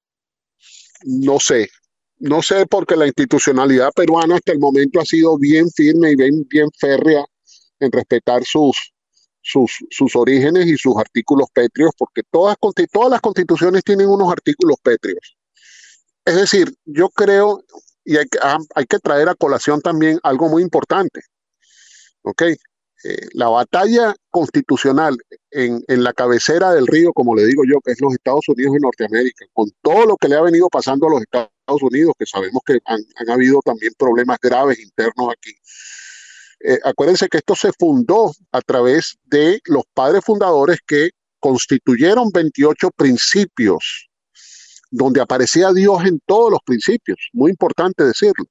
No sé, no sé porque la institucionalidad peruana hasta el momento ha sido bien firme y bien, bien férrea en respetar sus, sus, sus orígenes y sus artículos pétreos, porque todas, consti- todas las constituciones tienen unos artículos pétreos. Es decir, yo creo, y hay que, ah, hay que traer a colación también algo muy importante, ¿ok? Eh, la batalla constitucional en, en la cabecera del río, como le digo yo, que es los Estados Unidos de Norteamérica, con todo lo que le ha venido pasando a los Estados Unidos, que sabemos que han, han habido también problemas graves internos aquí. Eh, acuérdense que esto se fundó a través de los padres fundadores que constituyeron veintiocho principios, donde aparecía Dios en todos los principios, muy importante decirlo.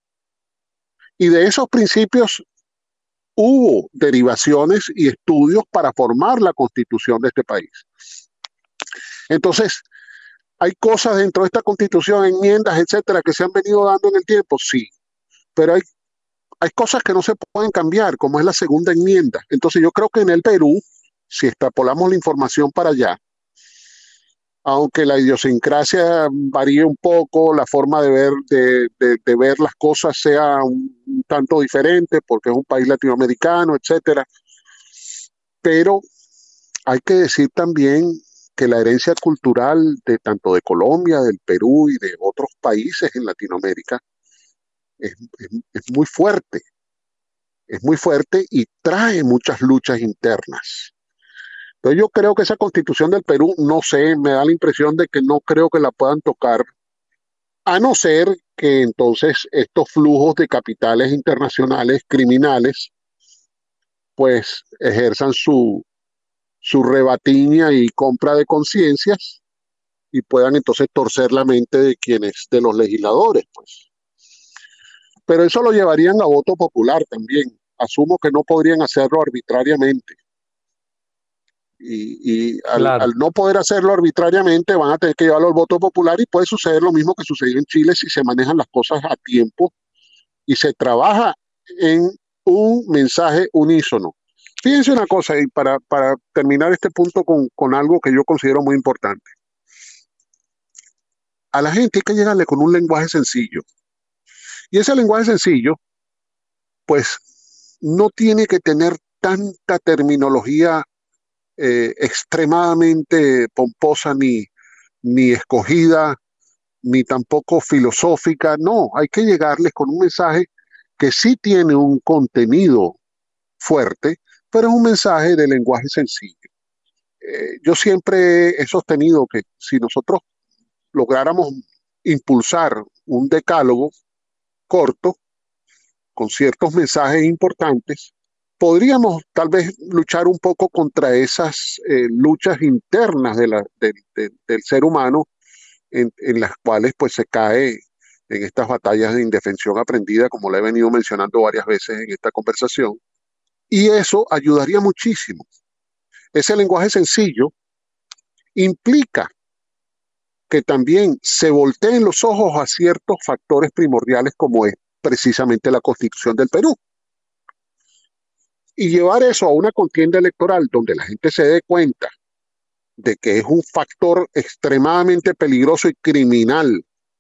Y de esos principios hubo derivaciones y estudios para formar la constitución de este país. Entonces, ¿hay cosas dentro de esta constitución, enmiendas, etcétera, que se han venido dando en el tiempo? Sí, pero hay, hay cosas que no se pueden cambiar, como es la segunda enmienda. Entonces, yo creo que en el Perú, si extrapolamos la información para allá, aunque la idiosincrasia varíe un poco, la forma de ver, de, de, de ver las cosas sea un, un tanto diferente, porque es un país latinoamericano, etcétera. Pero hay que decir también que la herencia cultural de tanto de Colombia, del Perú y de otros países en Latinoamérica es, es, es muy fuerte, es muy fuerte y trae muchas luchas internas. Entonces yo creo que esa constitución del Perú, no sé, me da la impresión de que no creo que la puedan tocar, a no ser que entonces estos flujos de capitales internacionales criminales pues ejerzan su, su rebatiña y compra de conciencias y puedan entonces torcer la mente de quienes, de los legisladores, pues. Pero eso lo llevarían a voto popular también. Asumo que no podrían hacerlo arbitrariamente. Y, y al, Claro. al no poder hacerlo arbitrariamente van a tener que llevarlo al voto popular y puede suceder lo mismo que sucedió en Chile si se manejan las cosas a tiempo y se trabaja en un mensaje unísono. Fíjense una cosa, y para, para terminar este punto con, con algo que yo considero muy importante. A la gente hay que llegarle con un lenguaje sencillo. Y ese lenguaje sencillo, pues, no tiene que tener tanta terminología eh, extremadamente pomposa ni, ni escogida, ni tampoco filosófica. No, hay que llegarles con un mensaje que sí tiene un contenido fuerte, pero es un mensaje de lenguaje sencillo. Eh, yo siempre he sostenido que si nosotros lográramos impulsar un decálogo corto, con ciertos mensajes importantes, podríamos tal vez luchar un poco contra esas eh, luchas internas de la, de, de, del ser humano en, en las cuales pues se cae en estas batallas de indefensión aprendida, como le he venido mencionando varias veces en esta conversación, y eso ayudaría muchísimo. Ese lenguaje sencillo implica que también se volteen los ojos a ciertos factores primordiales como es precisamente la Constitución del Perú. Y llevar eso a una contienda electoral donde la gente se dé cuenta de que es un factor extremadamente peligroso y criminal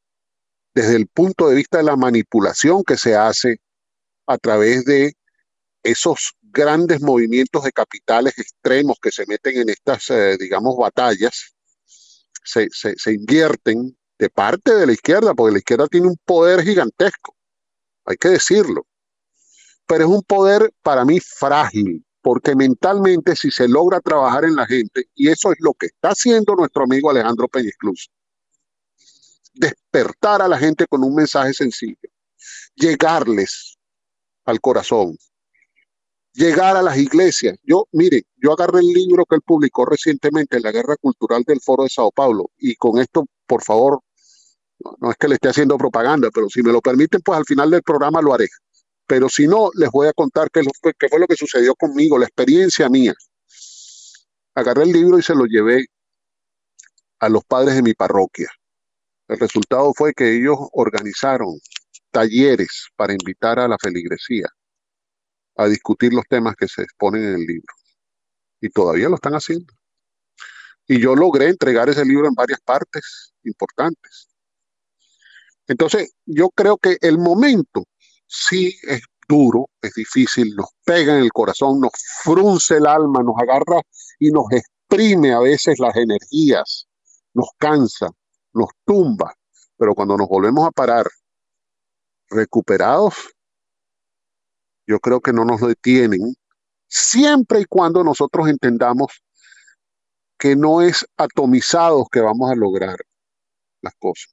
desde el punto de vista de la manipulación que se hace a través de esos grandes movimientos de capitales extremos que se meten en estas, eh, digamos, batallas, se, se, se invierten de parte de la izquierda, porque la izquierda tiene un poder gigantesco, hay que decirlo, pero es un poder para mí frágil, porque mentalmente si se logra trabajar en la gente, y eso es lo que está haciendo nuestro amigo Alejandro Peñasclus, despertar a la gente con un mensaje sencillo, llegarles al corazón, llegar a las iglesias. Yo, mire, yo agarré el libro que él publicó recientemente, La Guerra Cultural del Foro de Sao Paulo, y con esto, por favor, no, no es que le esté haciendo propaganda, pero si me lo permiten, pues al final del programa lo haré. Pero si no, les voy a contar qué, qué fue lo que sucedió conmigo, la experiencia mía. Agarré el libro y se lo llevé a los padres de mi parroquia. El resultado fue que ellos organizaron talleres para invitar a la feligresía a discutir los temas que se exponen en el libro. Y todavía lo están haciendo. Y yo logré entregar ese libro en varias partes importantes. Entonces, yo creo que el momento sí es duro, es difícil, nos pega en el corazón, nos frunce el alma, nos agarra y nos exprime a veces las energías, nos cansa, nos tumba, pero cuando nos volvemos a parar recuperados, yo creo que no nos detienen, siempre y cuando nosotros entendamos que no es atomizados que vamos a lograr las cosas.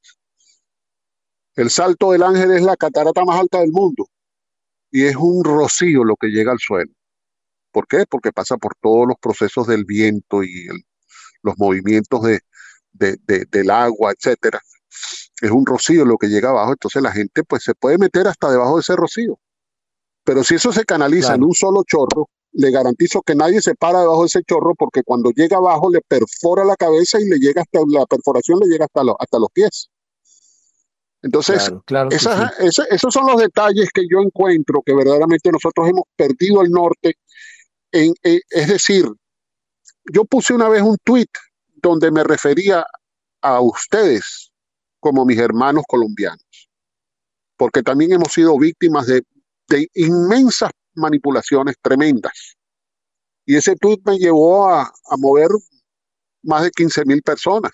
El Salto del Ángel es la catarata más alta del mundo y es un rocío lo que llega al suelo. ¿Por qué? Porque pasa por todos los procesos del viento y el, los movimientos de, de, de, del agua, etcétera. Es un rocío lo que llega abajo, entonces la gente pues se puede meter hasta debajo de ese rocío. Pero si eso se canaliza claro. en un solo chorro, le garantizo que nadie se para debajo de ese chorro porque cuando llega abajo le perfora la cabeza y le llega hasta la perforación le llega hasta, lo, hasta los pies. Entonces, claro, claro esas, sí. ese, esos son los detalles que yo encuentro que verdaderamente nosotros hemos perdido el norte. En, en, es decir, yo puse una vez un tuit donde me refería a ustedes como mis hermanos colombianos, porque también hemos sido víctimas de, de inmensas manipulaciones tremendas. Y ese tuit me llevó a, a mover más de quince mil personas.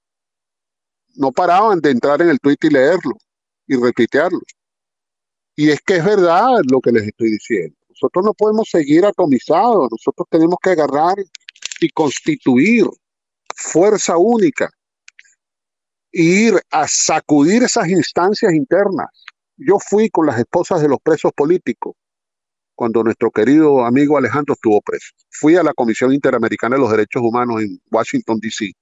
No paraban de entrar en el tuit y leerlo y retuitearlo. Y es que es verdad lo que les estoy diciendo. Nosotros no podemos seguir atomizados. Nosotros tenemos que agarrar y constituir fuerza única e ir a sacudir esas instancias internas. Yo fui con las esposas de los presos políticos cuando nuestro querido amigo Alejandro estuvo preso. Fui a la Comisión Interamericana de los Derechos Humanos en Washington, D C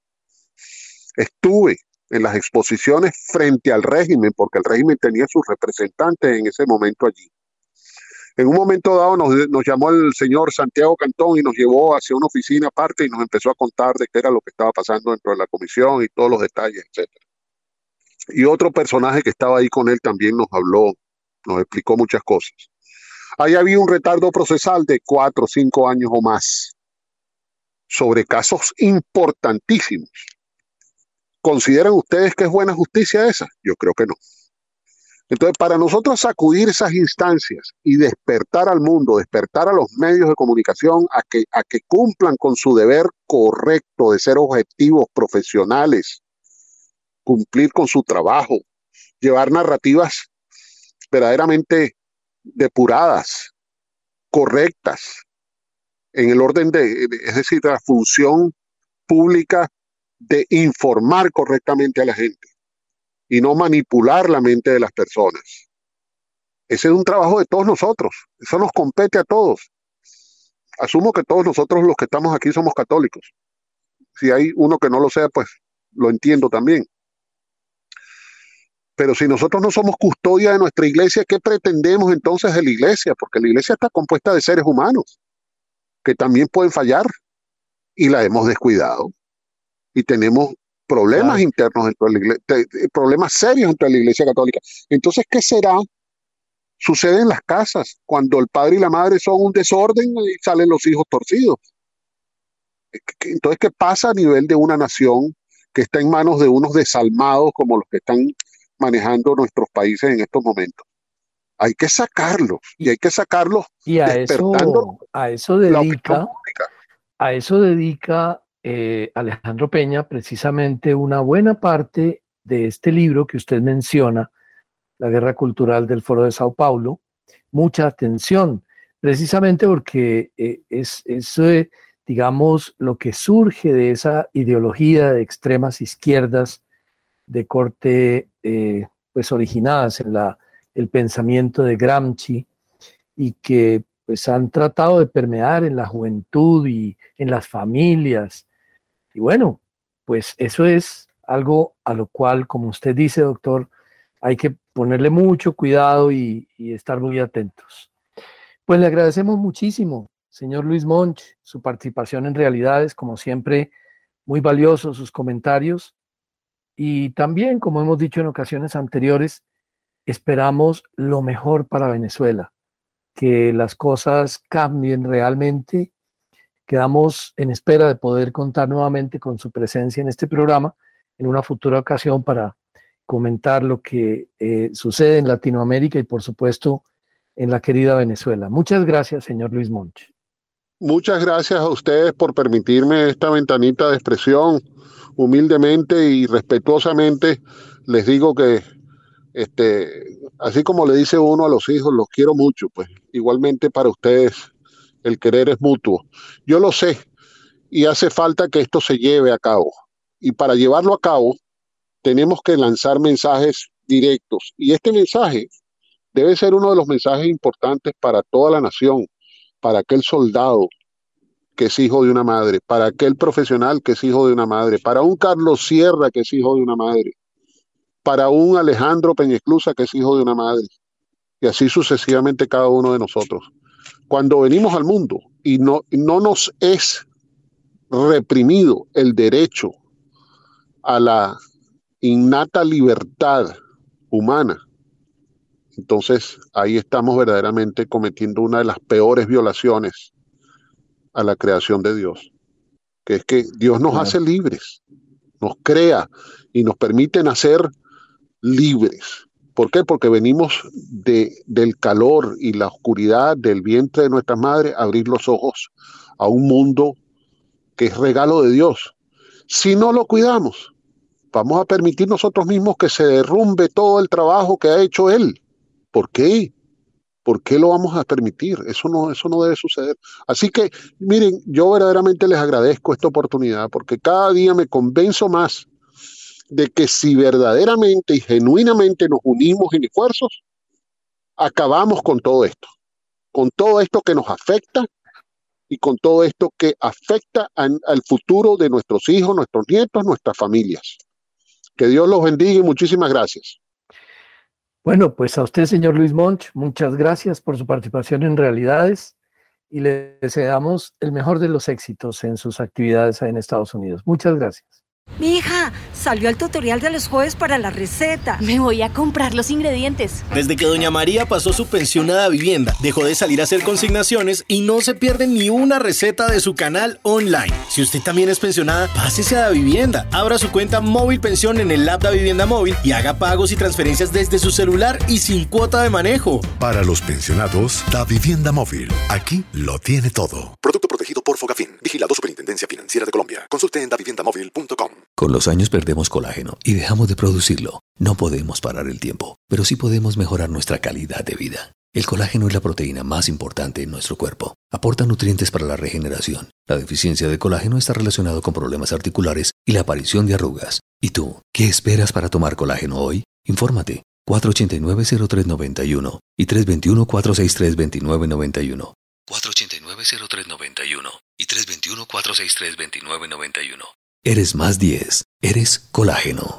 Estuve en las exposiciones frente al régimen, porque el régimen tenía sus representantes en ese momento allí. En un momento dado nos, nos llamó el señor Santiago Cantón y nos llevó hacia una oficina aparte y nos empezó a contar de qué era lo que estaba pasando dentro de la comisión y todos los detalles, etcétera. Y otro personaje que estaba ahí con él también nos habló, nos explicó muchas cosas. Ahí había un retardo procesal de cuatro o cinco años o más sobre casos importantísimos. ¿Consideran ustedes que es buena justicia esa? Yo creo que no. Entonces, para nosotros sacudir esas instancias y despertar al mundo, despertar a los medios de comunicación a que, a que cumplan con su deber correcto de ser objetivos profesionales, cumplir con su trabajo, llevar narrativas verdaderamente depuradas, correctas, en el orden de, es decir, la función pública de informar correctamente a la gente y no manipular la mente de las personas. Ese es un trabajo de todos nosotros, eso nos compete a todos. Asumo que todos nosotros los que estamos aquí somos católicos. Si hay uno que no lo sea, pues lo entiendo también. Pero si nosotros no somos custodia de nuestra iglesia, ¿qué pretendemos entonces de la iglesia? Porque la iglesia está compuesta de seres humanos que también pueden fallar y la hemos descuidado. Y tenemos problemas claro. internos dentro de la iglesia, problemas serios dentro de la iglesia católica. Entonces, ¿qué será? Sucede en las casas, cuando el padre y la madre son un desorden y salen los hijos torcidos. Entonces, ¿qué pasa a nivel de una nación que está en manos de unos desalmados como los que están manejando nuestros países en estos momentos. Hay que sacarlos, y hay que sacarlos y a despertando eso, a eso dedica, a eso dedica eh, Alejandro Peña precisamente una buena parte de este libro que usted menciona, La Guerra Cultural del Foro de Sao Paulo. Mucha atención, precisamente porque eh, es, es eh, digamos, lo que surge de esa ideología de extremas izquierdas de corte, eh, pues originadas en la, el pensamiento de Gramsci y que pues han tratado de permear en la juventud y en las familias. Y bueno, pues eso es algo a lo cual, como usted dice, doctor, hay que ponerle mucho cuidado y, y estar muy atentos. Pues le agradecemos muchísimo, señor Luis Monch, su participación en Realidades, como siempre, muy valiosos sus comentarios. Y también, como hemos dicho en ocasiones anteriores, esperamos lo mejor para Venezuela, que las cosas cambien realmente. Quedamos en espera de poder contar nuevamente con su presencia en este programa en una futura ocasión para comentar lo que eh, sucede en Latinoamérica y, por supuesto, en la querida Venezuela. Muchas gracias, señor Luis Monch. Muchas gracias a ustedes por permitirme esta ventanita de expresión. Humildemente y respetuosamente les digo que este, así como le dice uno a los hijos, los quiero mucho, pues igualmente para ustedes el querer es mutuo. Yo lo sé y hace falta que esto se lleve a cabo. Y para llevarlo a cabo tenemos que lanzar mensajes directos. Y este mensaje debe ser uno de los mensajes importantes para toda la nación, para aquel soldado que es hijo de una madre, para aquel profesional que es hijo de una madre, para un Carlos Sierra que es hijo de una madre, para un Alejandro Peñesclusa que es hijo de una madre, y así sucesivamente cada uno de nosotros. Cuando venimos al mundo y no, no nos es reprimido el derecho a la innata libertad humana, entonces ahí estamos verdaderamente cometiendo una de las peores violaciones a la creación de Dios, que es que Dios nos hace libres, nos crea y nos permite nacer libres. ¿Por qué? Porque venimos de, del calor y la oscuridad del vientre de nuestras madres a abrir los ojos a un mundo que es regalo de Dios. Si no lo cuidamos, vamos a permitir nosotros mismos que se derrumbe todo el trabajo que ha hecho Él. ¿Por qué? ¿Por qué lo vamos a permitir? Eso no, eso no debe suceder. Así que, miren, yo verdaderamente les agradezco esta oportunidad porque cada día me convenzo más de que si verdaderamente y genuinamente nos unimos en esfuerzos, acabamos con todo esto, con todo esto que nos afecta y con todo esto que afecta al, al futuro de nuestros hijos, nuestros nietos, nuestras familias. Que Dios los bendiga y muchísimas gracias. Bueno, pues a usted, señor Luis Monch, muchas gracias por su participación en Realidades y le deseamos el mejor de los éxitos en sus actividades en Estados Unidos. Muchas gracias. Mi hija, salió el tutorial de los jueves para la receta. Me voy a comprar los ingredientes. Desde que doña María pasó su pensionada vivienda, dejó de salir a hacer consignaciones y no se pierde ni una receta de su canal online. Si usted también es pensionada, pásese a Davivienda. Abra su cuenta Móvil Pensión en el app Davivienda Móvil y haga pagos y transferencias desde su celular y sin cuota de manejo. Para los pensionados, Davivienda Móvil. Aquí lo tiene todo. Producto protegido por Fogafín. Vigilado Superintendencia Financiera de Colombia. Consulte en davivienda móvil punto com. Con los años perdemos colágeno y dejamos de producirlo. No podemos parar el tiempo, pero sí podemos mejorar nuestra calidad de vida. El colágeno es la proteína más importante en nuestro cuerpo. Aporta nutrientes para la regeneración. La deficiencia de colágeno está relacionada con problemas articulares y la aparición de arrugas. ¿Y tú, qué esperas para tomar colágeno hoy? Infórmate. cuatro ocho nueve, cero tres nueve uno y tres dos uno, cuatro seis tres, dos nueve nueve uno. cuatro ocho nueve, cero tres nueve uno y tres dos uno, cuatro seis tres, dos nueve nueve uno. Eres más diez. Eres colágeno.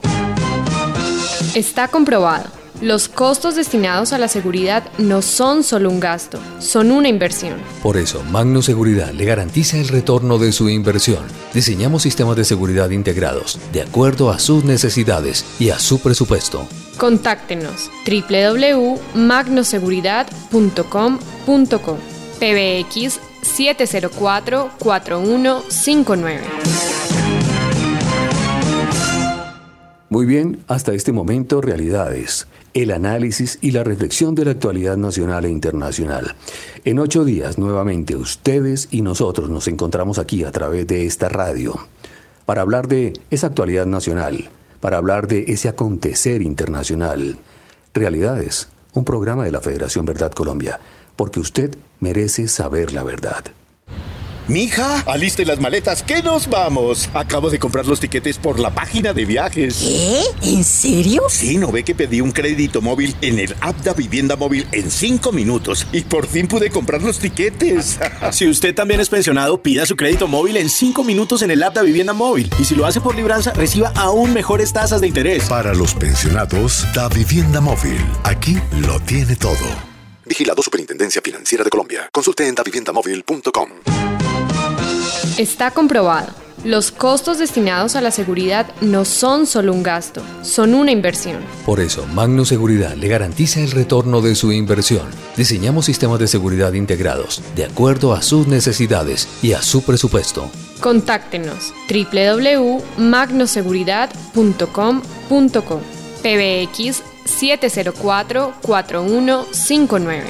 Está comprobado. Los costos destinados a la seguridad no son solo un gasto, son una inversión. Por eso, Magno Seguridad le garantiza el retorno de su inversión. Diseñamos sistemas de seguridad integrados, de acuerdo a sus necesidades y a su presupuesto. Contáctenos doble u doble u doble u punto magno seguridad punto com punto co, P B X siete cero cuatro, cuatro uno cinco nueve. Muy bien, hasta este momento, realidades, el análisis y la reflexión de la actualidad nacional e internacional. En ocho días, nuevamente, ustedes y nosotros nos encontramos aquí a través de esta radio para hablar de esa actualidad nacional, para hablar de ese acontecer internacional. Realidades, un programa de la Federación Verdad Colombia, porque usted merece saber la verdad. Mija, aliste las maletas, que nos vamos. Acabo de comprar los tiquetes por la página de viajes. ¿Qué? ¿En serio? Sí, ¿no ve que pedí un crédito móvil en el app de Vivienda Móvil en cinco minutos? Y por fin pude comprar los tiquetes. Si usted también es pensionado, pida su crédito móvil en cinco minutos en el app de Vivienda Móvil. Y si lo hace por libranza, reciba aún mejores tasas de interés. Para los pensionados, Da Vivienda Móvil. Aquí lo tiene todo. Vigilado Superintendencia Financiera de Colombia. Consulte en da vivienda móvil punto com. Está comprobado. Los costos destinados a la seguridad no son solo un gasto, son una inversión. Por eso, Magno Seguridad le garantiza el retorno de su inversión. Diseñamos sistemas de seguridad integrados, de acuerdo a sus necesidades y a su presupuesto. Contáctenos doble u doble u doble u punto magno seguridad punto com punto co, P B X siete cero cuatro, cuatro uno cinco nueve.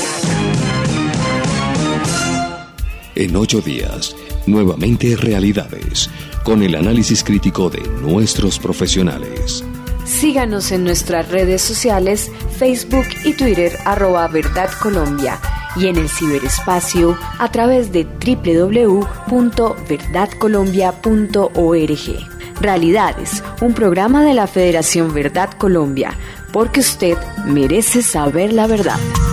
En ocho días, nuevamente realidades, con el análisis crítico de nuestros profesionales. Síganos en nuestras redes sociales, Facebook y Twitter, arroba Verdad Colombia, y en el ciberespacio a través de doble u doble u doble u punto verdad colombia punto org. Realidades, un programa de la Federación Verdad Colombia, porque usted merece saber la verdad.